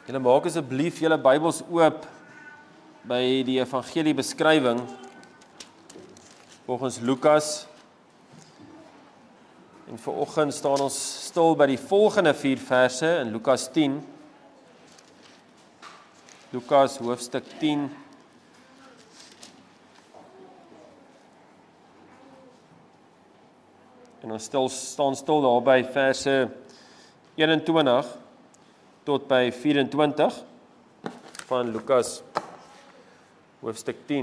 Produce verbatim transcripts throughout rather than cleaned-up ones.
Julle maak asseblief julle Bybels oop by die evangelie beskrywing volgens Lukas. En vanoggend staan ons stil by die volgende vier verse in Lukas tien. Lukas hoofstuk tien. En ons stil, staan stil daar by verse eenentwintig tot by vyf-en-twintig van Lukas hoofstuk tien.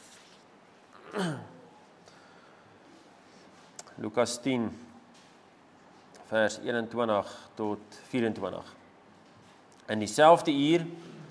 Lukas tien vers eenentwintig tot vyf-en-twintig. In dieselfde uur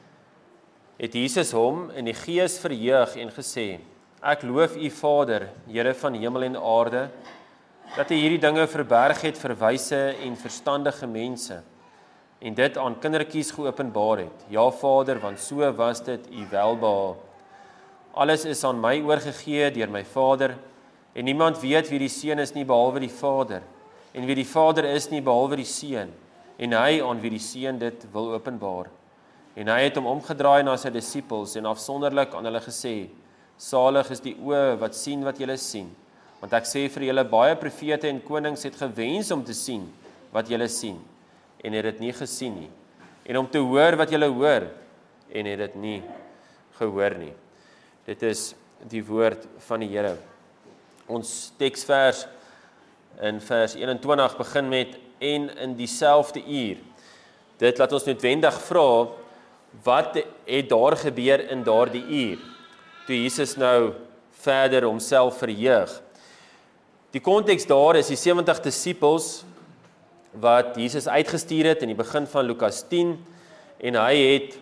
het Jesus hom in die gees verheug en gesê: Ek loof U Vader, Here van hemel en aarde, dat U hierdie dinge verberg het vir wyse en verstandige mense, en dit aan kindertjies geopenbaar het. Ja, Vader, want so was dit U welbehae. Alles is aan my oorgegee deur my Vader, en niemand weet wie die Seun is nie behalwe die Vader, en wie die Vader is nie behalwe die Seun, en hy aan wie die Seun dit wil openbaar. En hy het hom omgedraai na sy disippels en afsonderlik aan hulle gesê: Salig is die oë wat sien wat julle sien, want ek sê vir julle, baie profete en konings het gewens om te sien wat julle sien, en het dit nie gesien nie, en om te hoor wat julle hoor, en het dit nie gehoor nie. Dit is die woord van die Here. Ons teksvers in vers eenentwintig begin met en in dieselfde uur. Dit laat ons noodwendig vra, wat het daar gebeur in daardie uur, toe Jesus nou verder homself verheug. Die konteks daar is die sewentig disippels wat Jesus uitgestuur het in die begin van Lukas tien, en hy het,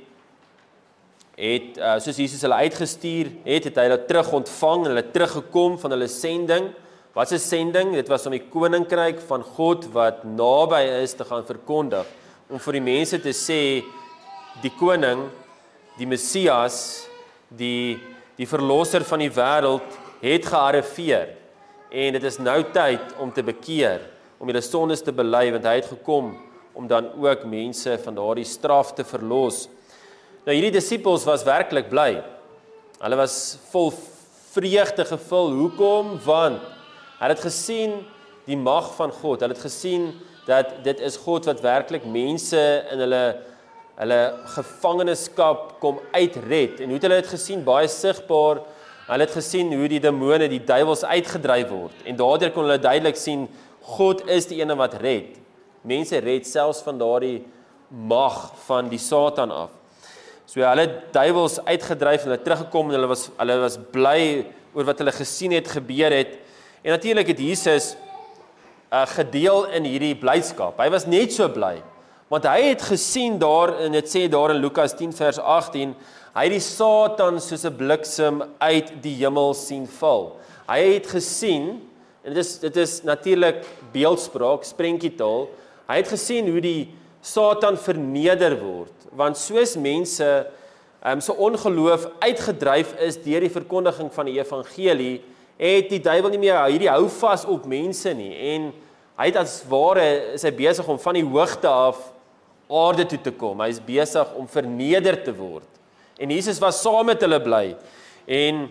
het uh, soos Jesus hulle uitgestuur het, het hy hulle terug ontvang, hulle teruggekom van hulle sending. Wat is 'n sending? Dit was om die koninkryk van God wat naby is te gaan verkondig, om vir die mense te sê, die koning, die Messias, die, die verlosser van die wêreld, het gearriveer. En dit is nou tyd om te bekeer, om julle sondes te bely, want hy het gekom om dan ook mense van daardie straf te verlos. Nou hierdie disippels was werklik bly. Hulle was vol vreugde gevul. Hoekom? Want hulle het gesien die mag van God. Hulle het gesien dat dit is God wat werklik mense in hulle hulle gevangenskap kom uitred. En hoe het hulle dit gesien? Baie sigbaar. Hulle het gesien hoe die demone, die duiwels uitgedryf word. En daardeur kon hulle duidelik sien, God is die ene wat red. Mense red selfs van daardie mag van die Satan af. So hulle duiwels uitgedryf en hulle teruggekom en hulle was, hulle was bly oor wat hulle gesien het, gebeur het. En natuurlik het Jesus uh, gedeel in hierdie blydskap. Hy was net so bly, want hy het gesien daar, en dit sê daar in Lukas tien vers agttien, hy het die Satan soos 'n bliksem uit die hemel sien val. Hy het gesien, en dit is, dit is natuurlik beeldspraak, sprenkietaal, hy het gesien hoe die Satan verneder word, want soos mense um, so ongeloof uitgedryf is deur die verkondiging van die evangelie, het die duiwel nie meer hierdie hou vas op mense nie, en hy het as ware, is hy besig om van die hoogte af aarde toe te kom. Hy is besig om verneder te word. En Jesus was saam met hulle bly. En,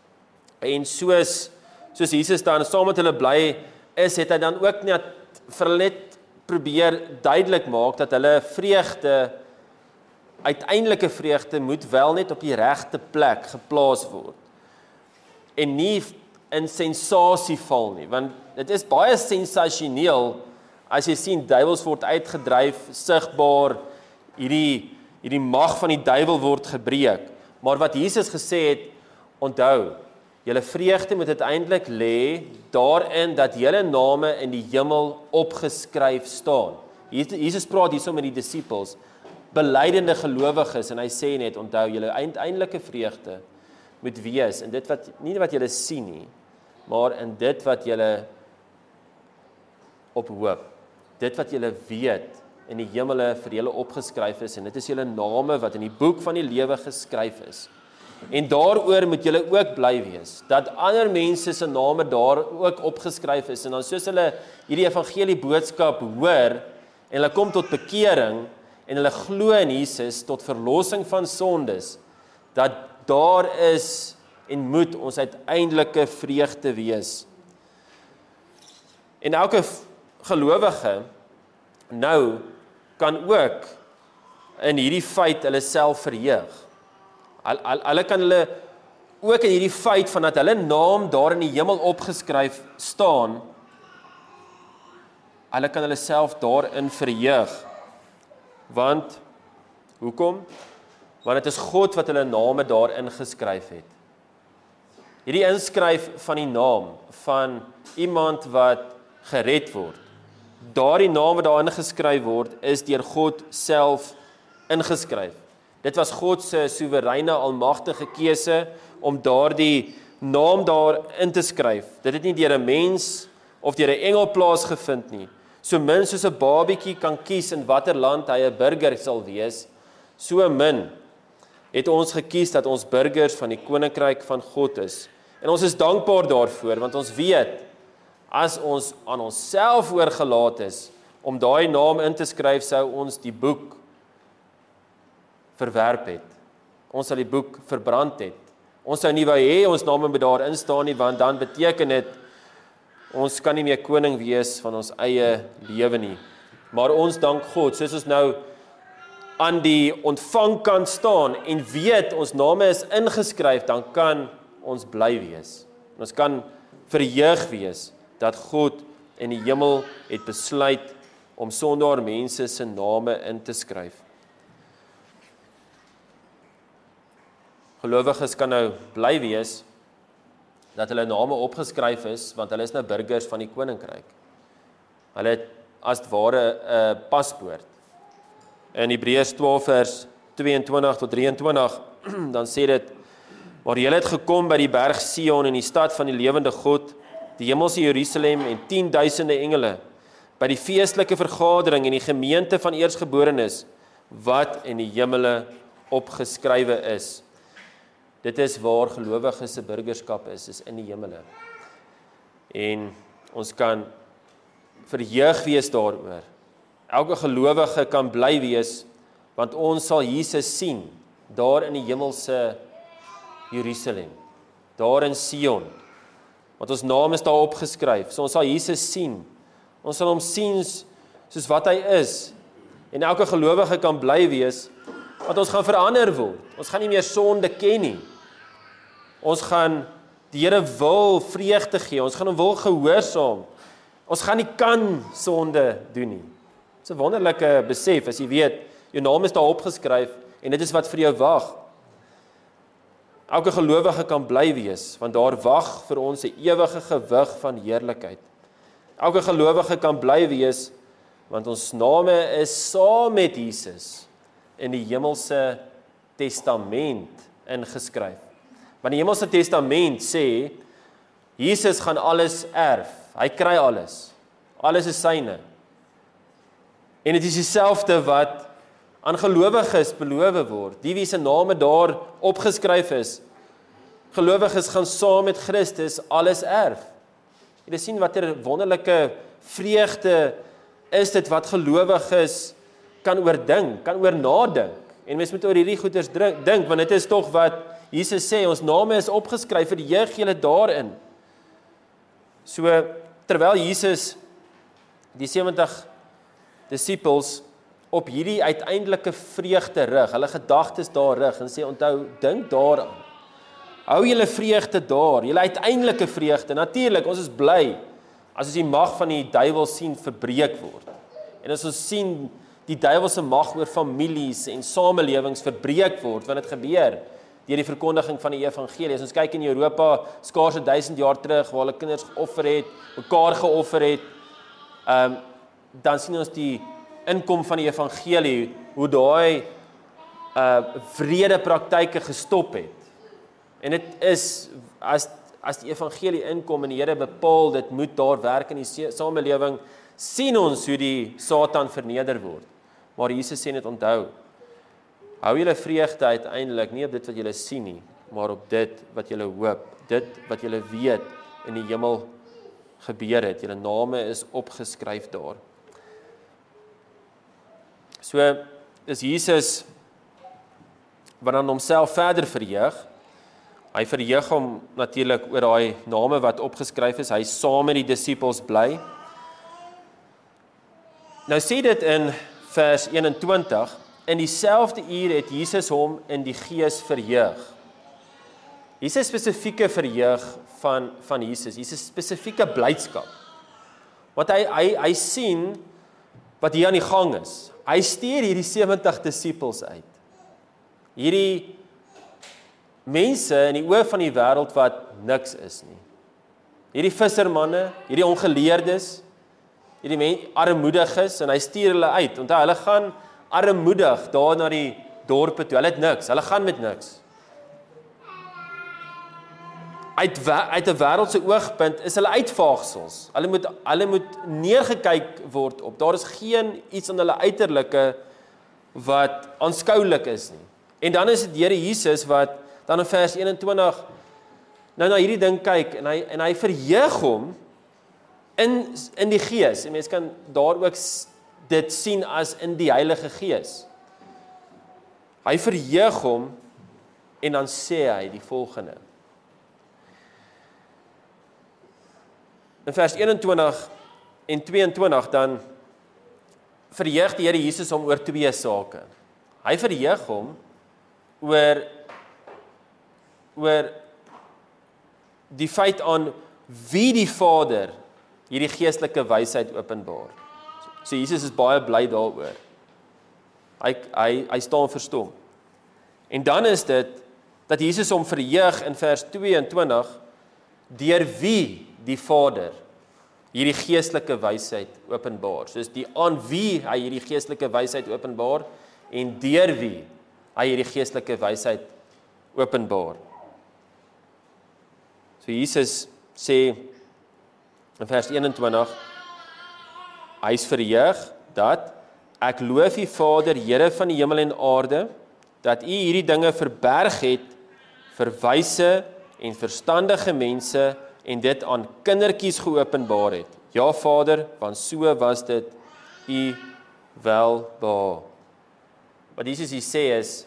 en soos, soos Jesus dan saam met hulle bly is, het hy dan ook net vir hulle net probeer duidelik maak dat hulle vreugde, uiteindelike vreugde, moet wel net op die regte plek geplaas word. En nie in sensasie val nie, want dit is baie sensasioneel as jy sien duiwels word uitgedryf, sigbaar, hierdie hierdie mag van die duiwel word gebreek. Maar wat Jesus gesê het, onthou, julle vreugde moet uiteindelik lê daarin dat julle name in die hemel opgeskryf staan. Jesus praat hierso met die disippels, belydende gelowiges, en hy sê net, onthou, julle uiteindelike vreugde moet wees in dit wat, nie wat julle sien nie, maar in dit wat julle op hoop, dit wat julle weet, in die hemele vir julle opgeskryf is, en dit is julle name wat in die boek van die lewe geskryf is. En daaroor moet julle ook bly wees, dat ander mense se name daar ook opgeskryf is, en dan soos hulle hierdie evangelie boodskap hoor, en hulle kom tot bekering, en hulle glo in Jesus tot verlossing van sondes, dat daar is en moet ons uiteindelike vreugde wees. En elke gelowige nou kan ook in hierdie feit hulle self verheug. Hulle kan hulle ook in hierdie feit van dat hulle naam daar in die hemel opgeskryf staan, hulle kan hulle self daarin verheug. Want, hoekom? Want dit is God wat hulle name daarin geskryf het. Hierdie inskryf van die naam van iemand wat gered word, daardie naam wat daarin geskryf word, is deur God self ingeskryf. Dit was God se soewereine almagtige keuse om daardie naam daarin te skryf. Dit het nie deur 'n mens of deur 'n engel plaasgevind nie. So min soos 'n babietjie kan kies in watter land hy 'n burger sal wees, so min het ons gekies dat ons burgers van die koninkryk van God is. En ons is dankbaar daarvoor, want ons weet, as ons aan onsself oorgelaat is, om daai naam in te skryf, sou ons die boek verwerp het. Ons sal die boek verbrand het. Ons sou nie wou hê ons name moet daarin staan nie, want dan beteken dit, ons kan nie meer koning wees van ons eie lewe nie. Maar ons dank God, soos ons nou aan die ontvangkant staan en weet ons name is ingeskryf, dan kan ons bly wees. Ons kan verheug wees dat God in die hemel het besluit om sonder mense se name in te skryf. Gelowiges kan nou bly wees dat hulle name opgeskryf is, want hulle is nou burgers van die koninkryk. Hulle het as het ware 'n paspoort. In Hebreërs twaalf vers tweeëntwintig tot drieëntwintig, dan sê dit, maar julle het gekom by die berg Sion in die stad van die lewende God, die hemelse Jerusalem en tienduisende engele, by die feestelike vergadering en die gemeente van eersgeborenes, wat in die hemele opgeskrywe is. Dit is waar gelowiges se burgerskap is, is in die hemele. En ons kan verheug wees daaroor. Elke gelowige kan bly wees, want ons sal Jesus sien, daar in die hemelse Jerusalem, daar in Sion, want ons naam is daar opgeskryf, so ons sal Jesus sien, ons sal hom sien soos wat hy is, en elke gelowige kan bly wees, want ons gaan verander word, ons gaan nie meer sonde ken nie, ons gaan die Here wil vreugde gee, ons gaan hom wil gehoorsaam, ons gaan nie kan sonde doen nie. Dit is 'n wonderlike besef, as jy weet, jou naam is daar opgeskryf, en dit is wat vir jou wag. Elke gelowige kan bly wees, want daar wag vir ons 'n ewige gewig van heerlikheid. Elke gelowige kan bly wees, want ons name is saam met Jesus in die hemelse testament ingeskryf. Want die hemelse testament sê, Jesus gaan alles erf, hy kry alles, alles is syne. En dit is dieselfde wat aan gelowiges beloof word, die wie se name daar opgeskryf is. Gelowiges gaan saam met Christus alles erf. Jy sien watter wonderlike vreugde is dit wat gelowiges kan oordink, kan oor nadink. En mens moet oor hierdie goeders dink, want dit is tog wat Jesus sê, ons name is opgeskryf, verheug julle daarin. So, terwyl Jesus die sewentig disippels op hierdie uiteindelike vreugde rig, hulle gedagtes daar rig, en sê, onthou, dink daaraan. Hou julle vreugde daar, julle uiteindelike vreugde. Natuurlik, ons is bly, as ons die mag van die duiwel sien verbreek word. En as ons sien, die duiwelse mag oor families en samelewings verbreek word, want dit gebeur deur die verkondiging van die evangelie. As ons kyk in Europa, skaars duisend jaar terug, waar hulle kinders geoffer het, mekaar geoffer het, um, dan sien ons die inkom van die evangelie, hoe daai uh, wrede praktyke gestop het. En dit is, as, as die evangelie inkom en die Here bepaal, dit moet daar werk in die samelewing, sien ons hoe die Satan verneder word. Maar Jesus sê net, onthou, hou julle vreugde uiteindelik nie op dit wat julle sien nie, maar op dit wat julle hoop, dit wat julle weet in die hemel gebeur het. Julle name is opgeskryf daar. So, dis Jesus wat dan homself verder verheug. Hy verheug hom natuurlik oor daai name wat opgeskryf is. Hy saam met die disippels bly. Nou sê dit in vers eenentwintig, in dieselfde uur het Jesus hom in die gees verheug. Hier is 'n spesifieke verheug van, van Jesus, hier is 'n spesifieke blydskap. Want hy, hy, hy sien wat hier aan die gang is. Hy stuur hierdie sewentig disippels uit. Hierdie mense in die oë van die wêreld wat niks is nie. Hierdie vissermanne, hierdie ongeleerdes, hierdie mense armoediges, en hy stuur hulle uit. Onthou, hulle gaan armoedig daar na die dorpe toe. Hulle het niks, hulle gaan met niks. Uit, uit 'n wêreldse oogpunt is hulle uitvaagsels. Hulle moet hulle moet neergekyk word op. Daar is geen iets aan hulle uiterlike wat aanskoulik is nie. En dan is dit Here Jesus wat dan in vers eenentwintig nou na hierdie ding kyk en hy en hy verheug hom in in die Gees. En mense kan daar ook dit sien as in die Heilige Gees. Hy verheug hom en dan sê hy die volgende. In vers eenentwintig en tweeëntwintig dan verheug die Here Jesus hom oor twee sake. Hy verheug hom oor oor die feit aan wie die Vader hierdie geestelike wysheid openbaar. So Jesus is baie bly daaroor. Hy hy hy staan verstom. En dan is dit dat Jesus hom verheug in vers tweeëntwintig deur wie die Vader hierdie geestelike wysheid openbaar. Soos die aan wie hy hierdie geestelike wysheid openbaar en deur wie hy hierdie geestelike wysheid openbaar. So Jesus sê in vers eenentwintig, hy is verheug dat ek loof U Vader, Here van die hemel en aarde, dat U hierdie dinge verberg het vir wyse en verstandige mense en dit aan kindertjies geopenbaar het. Ja Vader, want so was dit U welbehae. Wat Jesus hier sê is,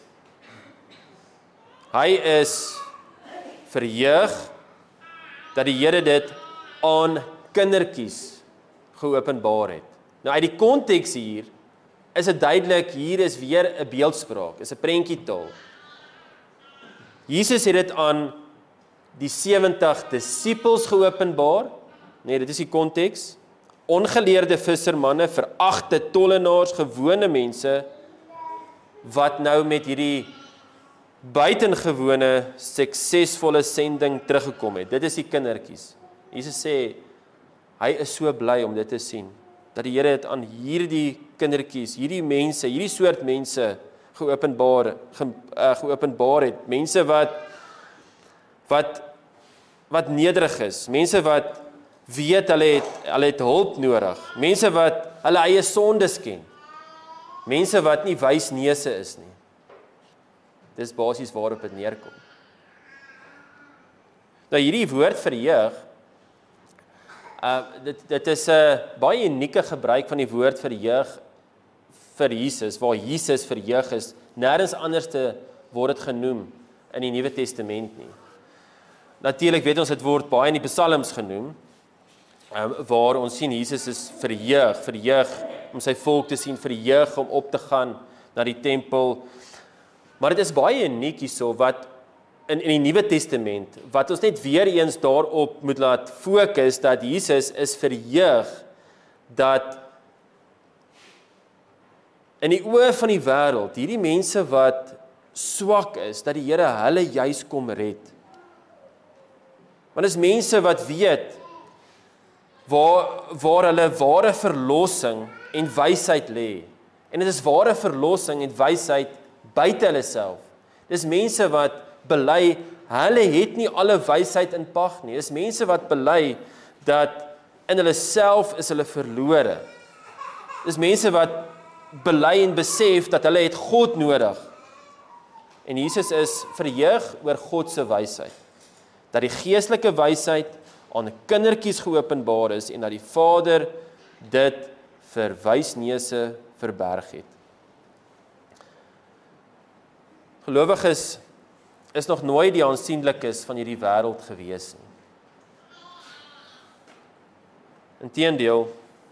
hy is verheug dat die Here dit aan kindertjies geopenbaar het. Nou uit die konteks hier is dit duidelik, hier is weer 'n beeldspraak, is 'n prentjietaal. Jesus het dit aan die sewentig disippels geopenbaar. Nee, dit is die konteks. Ongeleerde vissermanne, veragte tollenaars, gewone mense wat nou met hierdie buitengewone suksesvolle sending teruggekom het. Dit is die kindertjies. Jesus sê hy is so bly om dit te sien dat die Here het aan hierdie kindertjies, hierdie mense, hierdie soort mense geopenbaar ge, uh, geopenbaar het. Mense wat wat wat nederig is, mense wat weet hulle het hulle het hulp nodig, mense wat hulle eie sondes ken, mense wat nie wysneuse is nie. Dis basies waarop dit neerkom. Nou hierdie woord verheug, uh, dit dit is 'n uh, baie unieke gebruik van die woord verheug vir Jesus, waar Jesus verheug is. Nêrens anders te word dit genoem in die Nuwe Testament nie. Natuurlik weet ons dit word baie in die Psalms genoem, um, waar ons sien Jesus is verheug, verheug om sy volk te sien, verheug om op te gaan na die tempel. Maar dit is baie uniek hierso wat in in die Nuwe Testament wat ons net weer eens daarop moet laat fokus dat Jesus is verheug dat in die oë van die wêreld hierdie mense wat swak is, dat die Here hulle juis kom red. Want dis mense wat weet waar waar hulle ware verlossing en wysheid lê. En dit is ware verlossing en wysheid buite hulle self. Dis mense wat bely hulle het nie alle wysheid in pag nie. Dis mense wat bely dat in hulle self is hulle verlore. Dis mense wat bely en besef dat hulle het God nodig. En Jesus is verheug oor God se wysheid. Dat die geestelike wysheid aan kindertjies geopenbaar is en dat die Vader dit vir wysneuse verberg het. Gelowiges is nog nooit die aansienlikes van hierdie wêreld gewees nie. Inteendeel,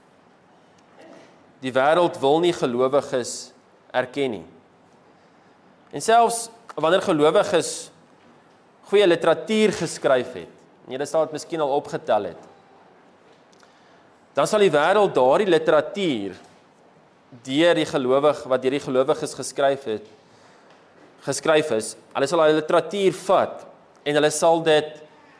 die wêreld wil nie gelowiges erken nie. En selfs wanneer gelowiges goeie literatuur geskryf het, en julle sal dit miskien al opgetel het, dan sal die wêreld daardie literatuur deur die gelowig wat deur die gelowiges geskryf het, geskryf is, hulle sal hulle literatuur vat en hulle sal dit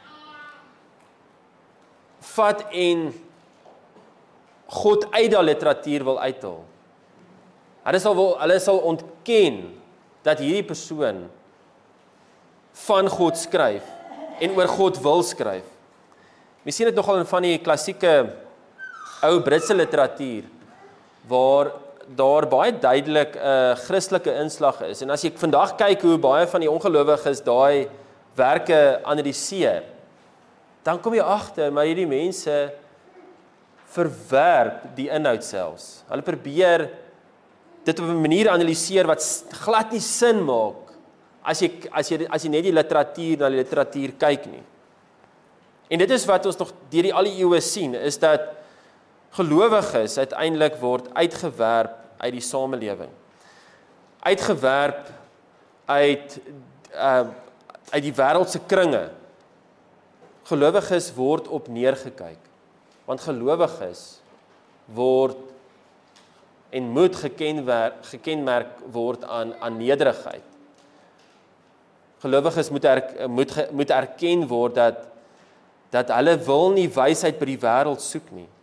vat en God uit daardie literatuur wil uithaal. Hulle sal wil, hulle sal ontken dat hierdie persoon van God skryf en oor God wil skryf. Ons sien dit nogal in van die klassieke ou Britse literatuur waar daar baie duidelik 'n uh, Christelike inslag is. En as jy vandag kyk hoe baie van die ongelowiges daai werke analiseer, dan kom jy agter maar hierdie mense verwerp die inhoud selfs. Hulle probeer dit op 'n manier analiseer wat glad nie sin maak as jy as jy as jy net die literatuur na die literatuur kyk nie. En dit is wat ons nog deur die al die eeue sien, is dat gelowiges uiteindelik word uitgewerp uit die samelewing. Uitgewerp uit uh, uit die wêreldse kringe. Gelowiges word op neergekyk. Want gelowiges word en moet gekenmerk, gekenmerk word aan, aan nederigheid. Gelowiges moet, er, moet, moet erken word dat, dat hulle wil nie wysheid by die wêreld soek nie.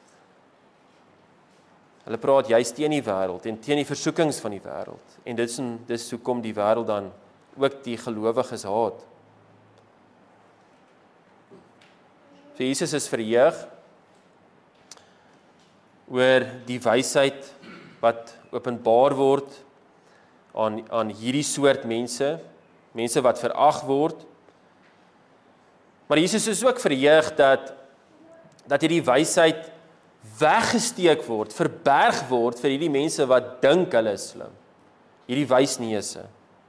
Hulle praat juist teen die wêreld en teen die versoekings van die wêreld. En dit is, dis hoekom die wêreld dan ook die gelowiges haat. So Jesus is verheug oor die wysheid wat openbaar word aan, aan hierdie soort mense, mense wat verag word. Maar Jesus is ook verheug dat, dat hierdie wysheid weggesteek word, verberg word vir hierdie mense wat dink hulle is slim. Hierdie wysneuse.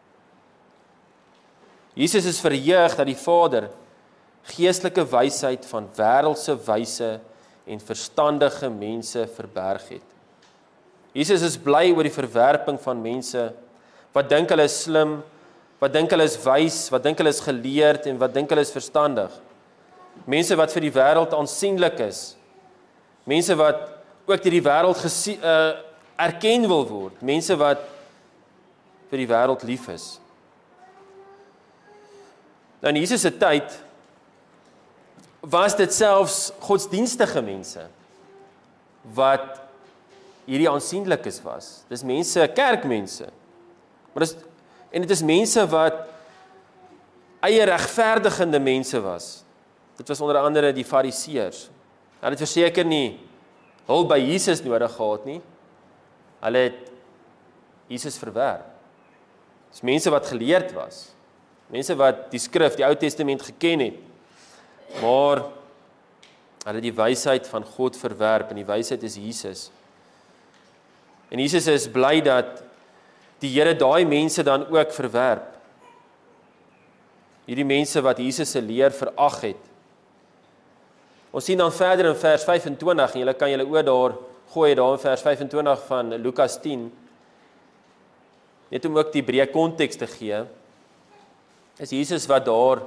Jesus is verheug dat die Vader geestelike wysheid van wêreldse wyse en verstandige mense verberg het. Jesus is bly oor die verwerping van mense wat dink hulle is slim, wat dink hulle is wys, wat dink hulle is geleerd en wat dink hulle is verstandig. Mense wat vir die wêreld aansienlik is. Mense wat ook deur die wêreld gesie, uh, erken wil word. Mense wat vir die wêreld lief is. Nou in Jesus se tyd was dit selfs godsdienstige mense wat hierdie aansienlikes was. Dis mense, kerkmense. Maar dis en dit is mense wat eie regverdigende mense was. Dit was onder andere die Fariseërs. Hulle het verseker nie hulp by Jesus nodig gehad nie. Hulle het Jesus verwerp. Dis mense wat geleerd was. Mense wat die skrif, die Ou Testament geken het. Maar hulle die wysheid van God verwerp en die wysheid is Jesus. En Jesus is bly dat die Here daai mense dan ook verwerp. Hierdie mense wat Jesus se leer verag het. Ons sien dan verder in vers vyf-en-twintig, en julle kan julle oor daar gooi daar in vers vyf-en-twintig van Lukas tien, net om ook die breë konteks te gee, is Jesus wat daar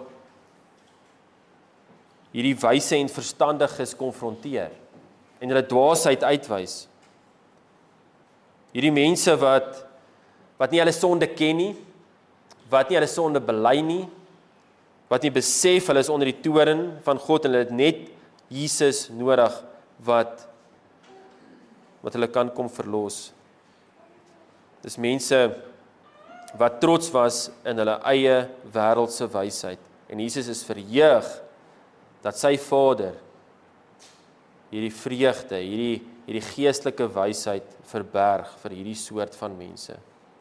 hierdie wyse en verstandiges konfronteer en hulle dwaasheid uitwys. Hierdie mense wat wat nie hulle sonde ken nie, wat nie hulle sonde bely nie, wat nie besef hulle is onder die toorn van God en hulle het net Jesus nodig wat wat hulle kan kom verlos. Dis mense wat trots was in hulle eie wêreldse wysheid. En Jesus is verheug dat sy Vader hierdie vreugde, hierdie hierdie geestelike wysheid verberg vir hierdie soort van mense.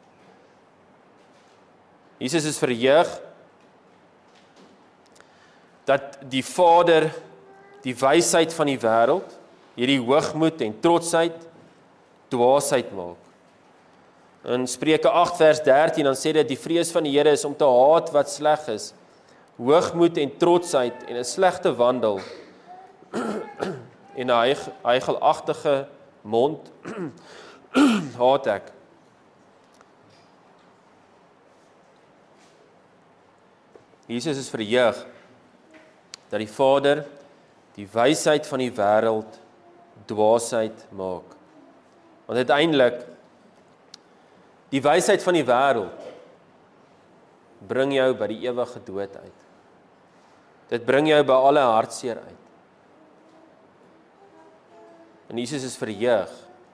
Jesus is verheug dat die Vader die wysheid van die wêreld, hierdie hoogmoed en trotsheid, dwaasheid maak. In Spreuke agt vers dertien dan sê dit die vrees van die Here is om te haat wat sleg is, hoogmoed en trotsheid en 'n slegte wandel en 'n heig, heigelagtige mond haat ek. Jesus is verheug dat die Vader die wysheid van die wêreld dwaasheid maak. Want uiteindelik die wysheid van die wêreld bring jou by die ewige dood uit. Dit bring jou by alle hartseer uit. En Jesus is verheug.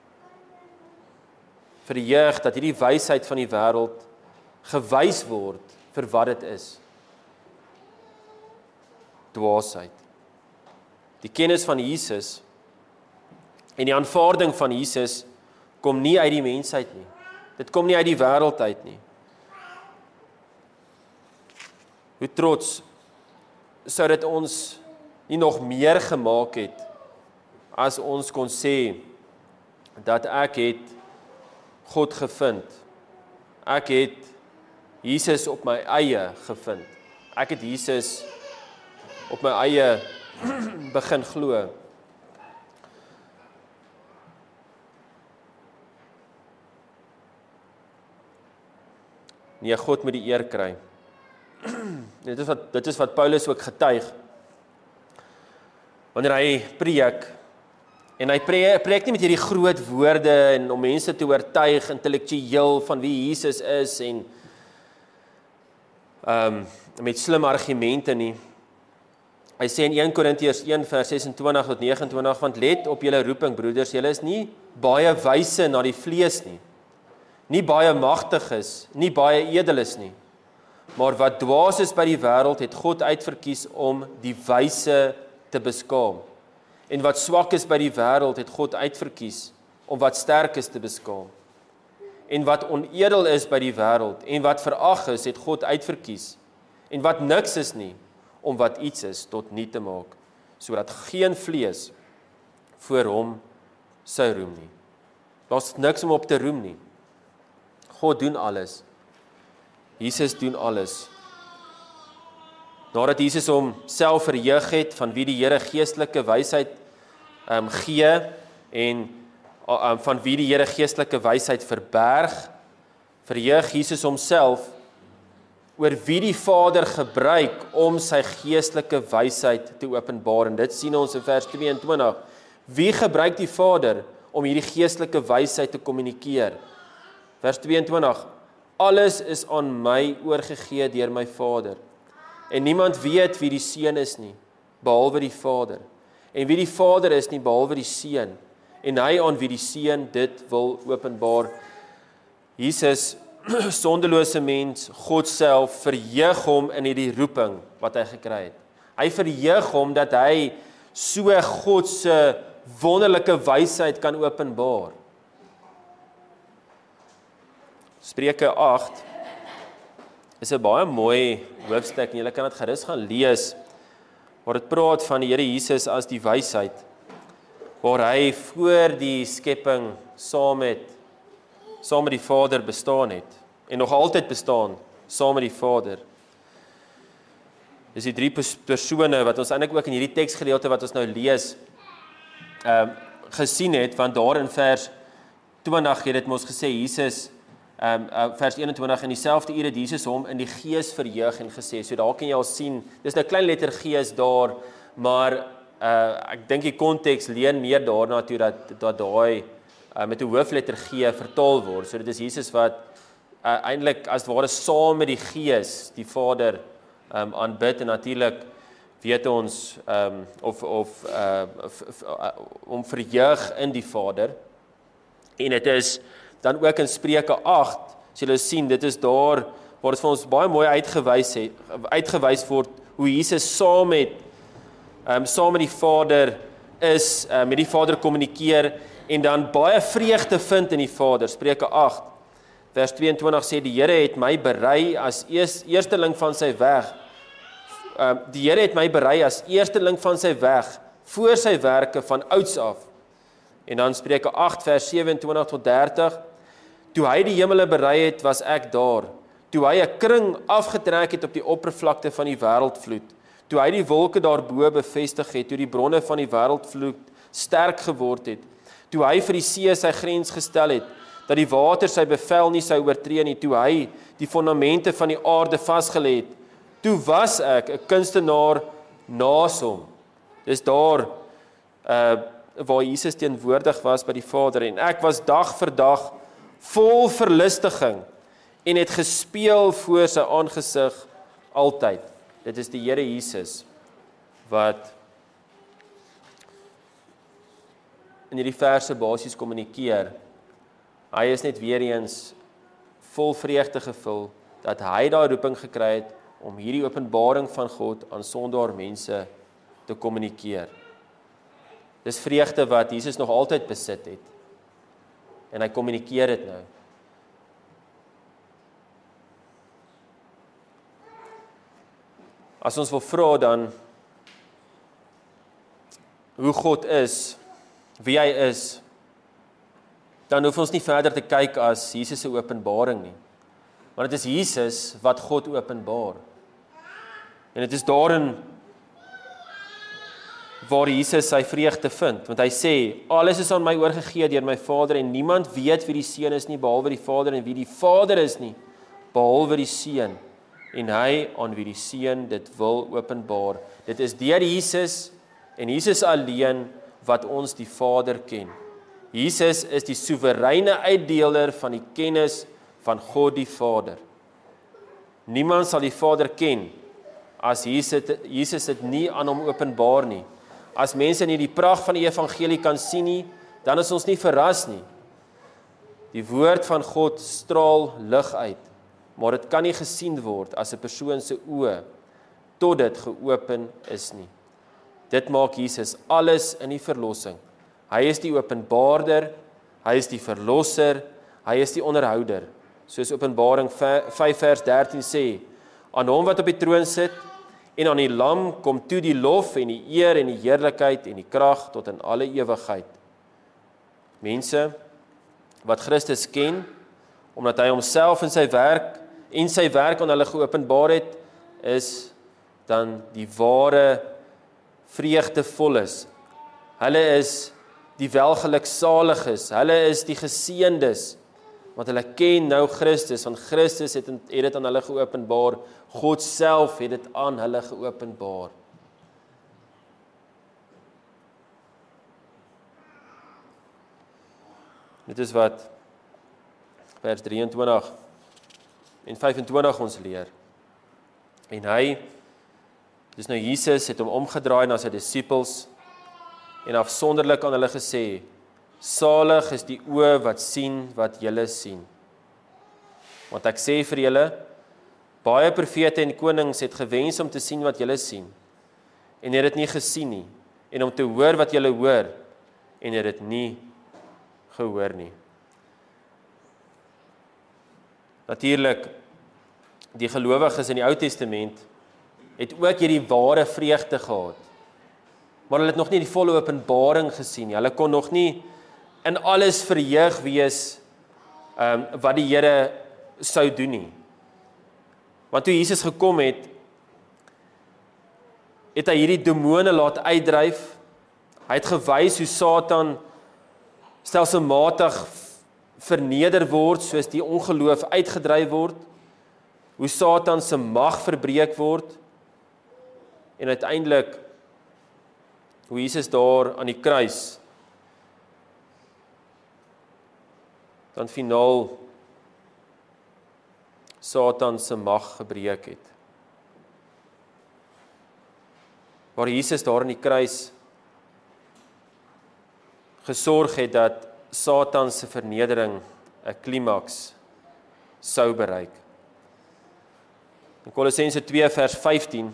Verheug dat hierdie wysheid van die wêreld gewys word vir wat dit is. Dwaasheid. Die kennis van Jesus en die aanvaarding van Jesus kom nie uit die mensheid nie. Dit kom nie uit die wêreld uit nie. Hoe trots sou dit ons nie nog meer gemaak het as ons kon sê dat ek het God gevind. Ek het Jesus op my eie gevind. Ek het Jesus op my eie begin glo. Nee, God moet die eer kry. Dit is wat dit is wat Paulus ook getuig. Wanneer hy preek en hy preek, preek nie met hierdie groot woorde en om mense te oortuig intellektueel van wie Jesus is en um, met slim argumente nie. Hy sê in Eerste Korintiërs een vers ses en twintig tot nege en twintig, want let op julle roeping broeders, julle is nie baie wyse na die vlees nie. Nie baie magtig is, nie baie edel is nie. Maar wat dwaas is by die wêreld, het God uitverkies om die wyse te beskaam. En wat swak is by die wêreld, het God uitverkies om wat sterk is te beskaam. En wat onedel is by die wêreld en wat verag is, het God uitverkies. En wat niks is nie, om wat iets is tot niet te maak, sodat geen vlees voor hom sou roem nie. Daar's niks om op te roem nie. God doen alles. Jesus doen alles. Nadat Jesus homself verheug het van wie die Here geestelike wysheid um, gee en um, van wie die Here geestelike wysheid verberg, verheug Jesus homself oor wie die Vader gebruik om sy geestelike wysheid te openbaar. En dit sien ons in vers tweeëntwintig. Wie gebruik die Vader om hierdie geestelike wysheid te kommunikeer? Vers tweeëntwintig. Alles is aan my oorgegee deur my Vader. En niemand weet wie die Seun is nie, behalwe die Vader. En wie die Vader is nie, behalwe die Seun. En hy aan wie die Seun dit wil openbaar. Jesus, sondelose mens, God self, verheug hom in hierdie roeping wat hy gekry het. Hy verheug hom dat hy so God se wonderlike wysheid kan openbaar. Spreuke agt is 'n baie mooi hoofstuk en julle kan dit gerus gaan lees, waar dit praat van die Here Jesus as die wysheid, waar hy voor die skepping saam met saam met die Vader bestaan het en nog altyd bestaan saam met die Vader. Dis die drie persone wat ons eintlik ook in hierdie teksgedeelte wat ons nou lees ehm um, gesien het, want daar in vers twintig het dit mos gesê Jesus Um, uh, vers eenentwintig, in dieselfde uur het Jesus hom in die gees verheug en gesê, so daar kan jy al sien, dis nou klein letter gees daar, maar uh, ek dink die konteks leen meer daarna toe dat dat daai uh, met 'n hoofletter G vertaal word, so dit is Jesus wat uh, eintlik as ware saam met die gees die Vader um, aanbid, en natuurlik weet ons um, of, of uh, om verheug in die Vader, en dit is dan ook in Spreuke agt, as julle sien, dit is daar waar dit vir ons baie mooi uitgewys het, uitgewys word hoe Jesus saam met um, saam met die Vader is, um, met die Vader kommunikeer en dan baie vreugde vind in die Vader. Spreuke agt vers tweeëntwintig sê die Here het my berei as eers, eersteling van sy weg. Um, die Here het my berei as eersteling van sy weg voor sy werke van ouds af. En dan Spreuke agt vers sewe en twintig tot dertig. Toe hy die hemele berei het, was ek daar. Toe hy 'n kring afgetrek het op die oppervlakte van die wêreldvloed. Toe hy die wolke daarbo bevestig het, toe die bronne van die wêreldvloed sterk geword het. Toe hy vir die see sy grens gestel het, dat die water sy bevel nie sou oortree nie, toe hy die fondamente van die aarde vasgelê het. Toe was ek 'n kunstenaar naas hom. Dis daar uh, waar Jesus teenwoordig was by die Vader, en ek was dag vir dag vol verlustiging en het gespeel voor sy aangesig altyd. Dit is die Here Jesus wat in hierdie verse basies kommunikeer. Hy is net weer eens vol vreugde gevul dat hy daai roeping gekry het om hierdie openbaring van God aan sondaar mense te kommunikeer. Dis vreugde wat Jesus nog altyd besit het. En hy kommunikeer dit nou. As ons wil vra dan hoe God is, wie hy is, dan hoef ons nie verder te kyk as Jesus se openbaring nie. Maar dit is Jesus wat God openbaar. En dit is daarin waar Jesus sy vreugde vind, want hy sê, alles is aan my oorgegee deur my Vader, en niemand weet wie die Seun is nie, behalwe die Vader, en wie die Vader is nie, behalwe die Seun, en hy aan wie die Seun dit wil openbaar. Dit is deur Jesus, en Jesus alleen, wat ons die Vader ken. Jesus is die soewereine uitdeler van die kennis van God die Vader. Niemand sal die Vader ken, as Jesus dit, Jesus dit nie aan hom openbaar nie. As mense nie die pragt van die evangelie kan sien nie, dan is ons nie verras nie. Die woord van God straal lig uit, maar dit kan nie gesien word as 'n persoon se oë tot dit geopen is nie. Dit maak Jesus alles in die verlossing. Hy is die openbaarder, hy is die verlosser, hy is die onderhouder. Soos Openbaring vyf vers dertien sê, aan hom wat op die troon sit, en aan die lam kom toe die lof en die eer en die heerlikheid en die krag tot in alle ewigheid. Mense wat Christus ken, omdat hy homself en sy werk en sy werk aan hulle geopenbaar het, is dan die ware vreugdevol is. Hulle is die welgeluksaliges, hulle is die geseëndes, want hulle ken nou Christus, want Christus het, het dit aan hulle geopenbaar, God self het dit aan hulle geopenbaar. Dit is wat vers drieëntwintig en vyfentwintig ons leer. En hy, dis nou Jesus, het hom omgedraai na sy disippels en afsonderlik aan hulle gesê, salig is die oë wat sien wat julle sien. Want ek sê vir julle, baie profete en konings het gewens om te sien wat julle sien, en het dit nie gesien nie, en om te hoor wat julle hoor, en het dit nie gehoor nie. Natuurlik, die gelowiges in die Ou Testament het ook hierdie ware vreugde gehad, maar hulle het nog nie die volle openbaring gesien nie. Hulle kon nog nie in alles verheug wees um, wat die Here sou doen nie. Want toe Jesus gekom het, het hy hierdie demone laat uitdryf. Hy het gewys hoe Satan stelselmatig verneder word, soos die ongeloof uitgedryf word, hoe Satan se mag verbreek word, en uiteindelik hoe Jesus daar aan die kruis dan finaal Satan se mag gebreek het. Waar Jesus daar aan die kruis gesorg het dat Satan se vernedering 'n klimaks sou bereik. In Kolossense twee vers vyftien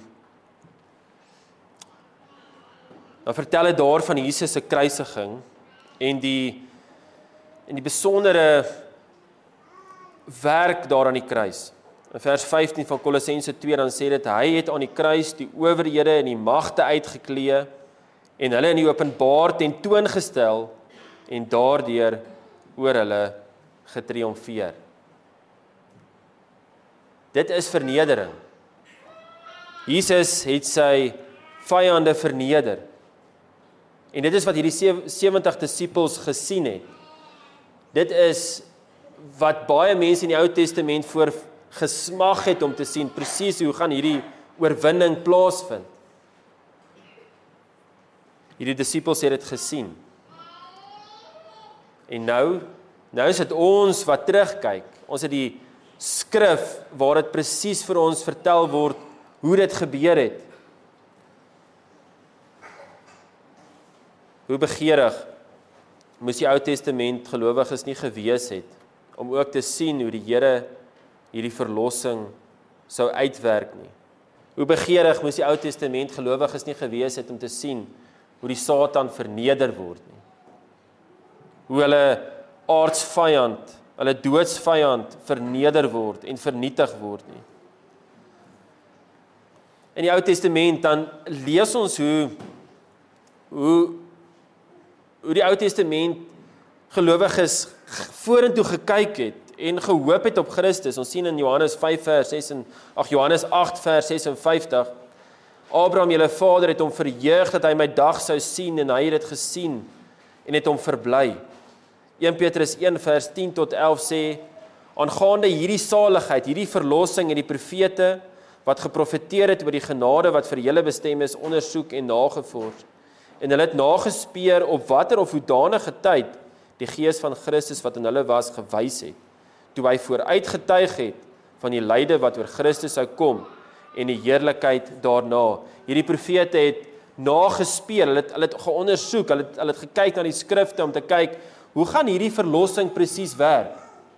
dan vertel hy daar van Jesus se kruisiging en die en die besondere werk daar aan die kruis. In vers vyftien van Kolossense twee dan sê dit, hy het aan die kruis die owerhede en die magte uitgeklee en hulle in die openbaar tentoongestel en daardeur oor hulle getriomfeer. Dit is vernedering. Jesus het sy vyande verneder. En dit is wat hierdie sewentig disippels gesien het. Dit is wat baie mense in die Ou Testament voor gesmag het om te sien, presies hoe gaan hierdie oorwinning plaasvind. Hierdie disippels het dit gesien. En nou, nou is dit ons wat terugkyk. Ons het die skrif waar dit presies vir ons vertel word hoe dit gebeur het. Hoe begeerig moes die Ou Testament gelowiges nie gewees het om ook te sien hoe die Here hierdie verlossing sou uitwerk nie. Hoe begeerig moes die Ou Testament gelowiges nie gewees het om te sien hoe die Satan verneder word nie. Hoe hulle aardsvyand, hulle doodsvyand verneder word en vernietig word nie. In die Ou Testament dan lees ons hoe hoe hoe die Ou Testament gelowiges vorentoe gekyk het en gehoop het op Christus. Ons sien in Johannes vyf vers ses en ag Johannes agt vers ses en vyftig. Abraham, julle vader, het hom verheug dat hy my dag sou sien en hy het dit gesien en het hom verbly. Eerste Petrus een vers tien tot elf sê, aangaande hierdie saligheid, hierdie verlossing en die profete wat geprofeteer het oor die genade wat vir julle bestem is, ondersoek en nagevors. En hulle het nagespeur op watter of hoedanige tyd die gees van Christus wat in hulle was gewys het, toe hy vooruit getuig het van die lyde wat oor Christus sou kom en die heerlikheid daarna. Hierdie profete het nagespeur, hulle het, hulle het geondersoek, hulle het, hulle het gekyk na die skrifte om te kyk, hoe gaan hierdie verlossing presies werk?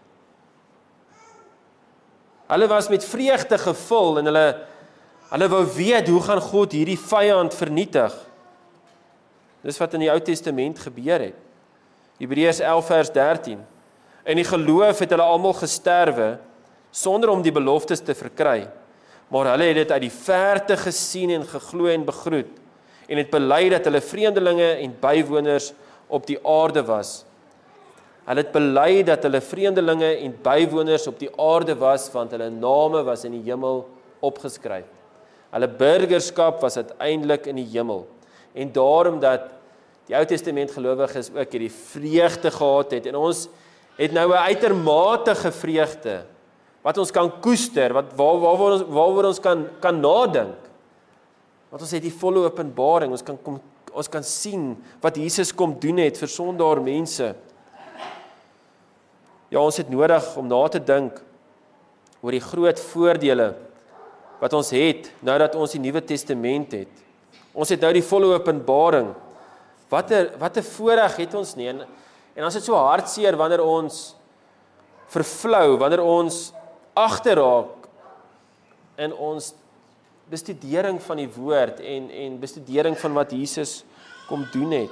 Hulle was met vreugde gevul en hulle, hulle wou weet, hoe gaan God hierdie vyand vernietig? Dis wat in die Ou Testament gebeur het. Hebreërs elf vers dertien. In die geloof het hulle almal gesterwe, sonder om die beloftes te verkry. Maar hulle het dit uit die verte gesien en geglo en begroet, en het bely dat hulle vreemdelinge en bywoners op die aarde was. Hulle het bely dat hulle vreemdelinge en bywoners op die aarde was, want hulle name was in die hemel opgeskryf. Hulle burgerskap was uiteindelik in die hemel. En daarom dat die Ou Testament gelowiges ook hierdie vreugde gehad het, en ons het nou 'n uitermate vreugde, wat ons kan koester, wat, waar, waar, waar, ons, waaroor ons kan, kan nadink. Want ons het die volle openbaring, ons kan, kom, ons kan sien wat Jesus kom doen het vir sondaar mense. Ja, ons het nodig om na te dink oor die groot voordele wat ons het, nou dat ons die Nuwe Testament het. Ons het nou die volle openbaring. Wat 'n wat 'n voorreg het ons nie. En, en as dit so hartseer wanneer ons vervlou, wanneer ons agterraak in ons bestudering van die woord en en bestudering van wat Jesus kom doen het.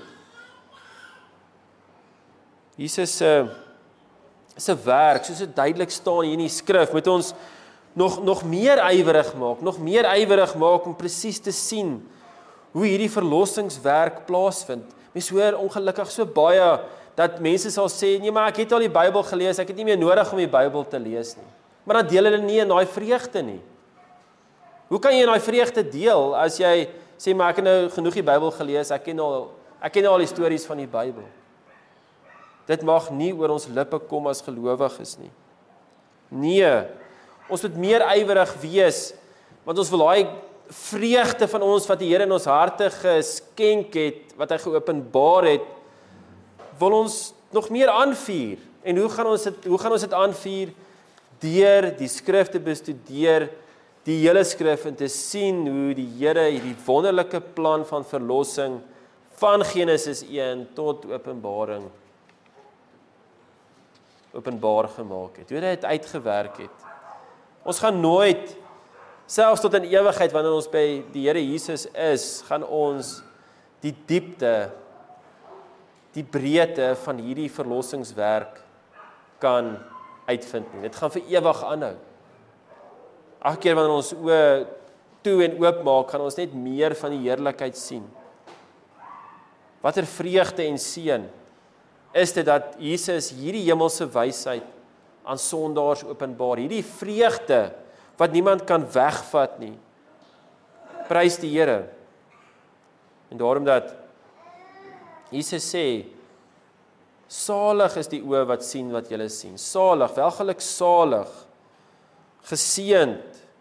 Jesus se se werk, soos dit duidelik staan hier in die skrif, moet ons nog nog meer ywerig maak, nog meer ywerig maak om presies te sien hoe hierdie verlossingswerk plaasvind. Mens hoor ongelukkig so baie dat mense sal sê, nee, maar ek het al die Bybel gelees, ek het nie meer nodig om die Bybel te lees nie. Maar dan deel hulle nie in daai vreugde nie. Hoe kan jy in daai vreugde deel as jy sê, maar ek het nou genoeg die Bybel gelees, ek ken al ek ken al die stories van die Bybel. Dit mag nie oor ons lippe kom as gelowiges nie. Nee, ons moet meer ywerig wees, want ons wil daai vreugde van ons wat die Here in ons harte geskenk het, wat hy geopenbaar het, wil ons nog meer aanvuur. En hoe gaan ons dit hoe gaan ons dit aanvuur? Deur die skrif te bestudeer, die hele skrif en te sien hoe die Here hierdie wonderlike plan van verlossing van Genesis een tot Openbaring openbaar gemaak het. Hoe dit uitgewerk het. Ons gaan nooit, selfs tot in ewigheid, wanneer ons by die Here Jesus is, gaan ons die diepte, die breedte van hierdie verlossingswerk kan uitvind nie. Dit gaan vir ewig aanhou. Elke keer wanneer ons oë toe en oop maak, gaan ons net meer van die heerlikheid sien. Watter vreugde en seën is dit dat Jesus hierdie hemelse wysheid aan sondaars openbaar. Hierdie vreugde wat niemand kan wegvat nie. Prys die Here. En daarom dat Jesus sê, salig is die oë wat sien wat julle sien. Salig, welgeluk salig, geseënd.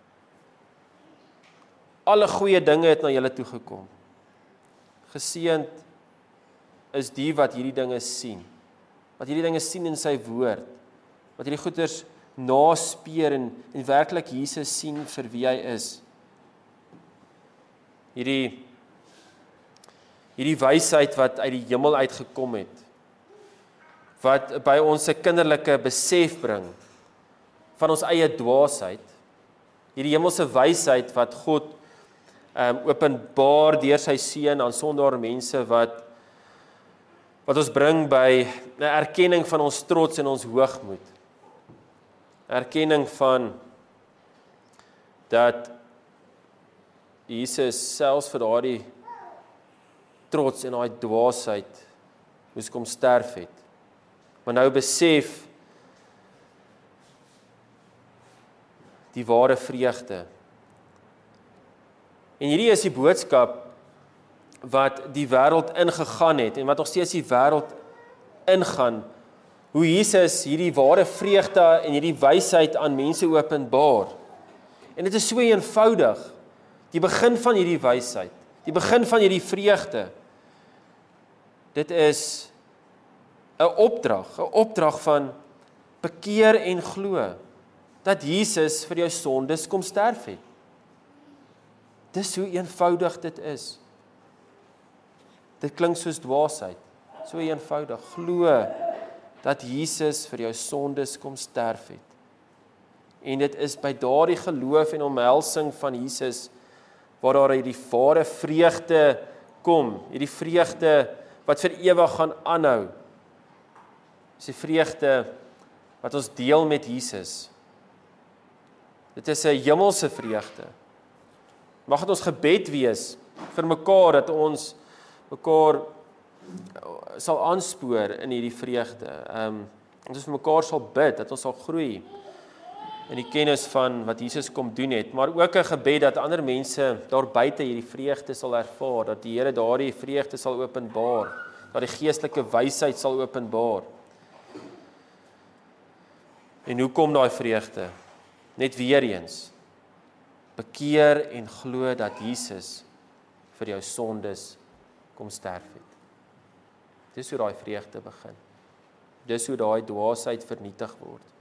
Alle goeie dinge het na julle toe gekom. Geseënd is die wat hierdie dinge sien. Wat hierdie dinge sien in sy woord. Wat hierdie goeders naspeur en, en werklik Jesus sien vir wie hy is. Hierdie hierdie wysheid wat uit die hemel uitgekom het. Wat by ons 'n kinderlike besef bring van ons eie dwaasheid. Hierdie hemelse wysheid wat God um, openbaar deur sy seun aan sondaar mense wat wat ons bring by 'n erkenning van ons trots en ons hoogmoed. Erkenning van dat Jesus selfs vir daardie trots en daai dwaasheid moes kom sterf het. Maar nou besef die ware vreugde. En hierdie is die boodskap wat die wêreld ingegaan het en wat nog steeds die wêreld ingaan. Hoe Jesus hierdie ware vreugde en hierdie wysheid aan mense openbaar. En dit is so eenvoudig. Die begin van hierdie wysheid, die begin van hierdie vreugde. Dit is 'n opdrag, 'n opdrag van bekeer en glo dat Jesus vir jou sondes kom sterf het. Dis hoe eenvoudig dit is. Dit klink soos dwaasheid, so eenvoudig. Glo dat Jesus vir jou sondes kom sterf het. En dit is by daardie geloof en omhelsing van Jesus waar daar hierdie ware vreugde kom, hierdie vreugde wat vir ewig gaan aanhou. Dis die vreugde wat ons deel met Jesus. Dit is 'n hemelse vreugde. Mag dit ons gebed wees vir mekaar dat ons mekaar sal aanspoor in hierdie vreugde. Ehm um, ons vir mekaar sal bid dat ons sal groei in die kennis van wat Jesus kom doen het, maar ook 'n gebed dat ander mense daar buite hierdie vreugde sal ervaar, dat die Here daardie vreugde sal openbaar, dat die geestelike wysheid sal openbaar. En hoe kom daai vreugde? Net weer eens, bekeer en glo dat Jesus vir jou sondes kom sterf het. Dis hoe daai vreugde begin. Dis hoe daai dwaasheid vernietig word.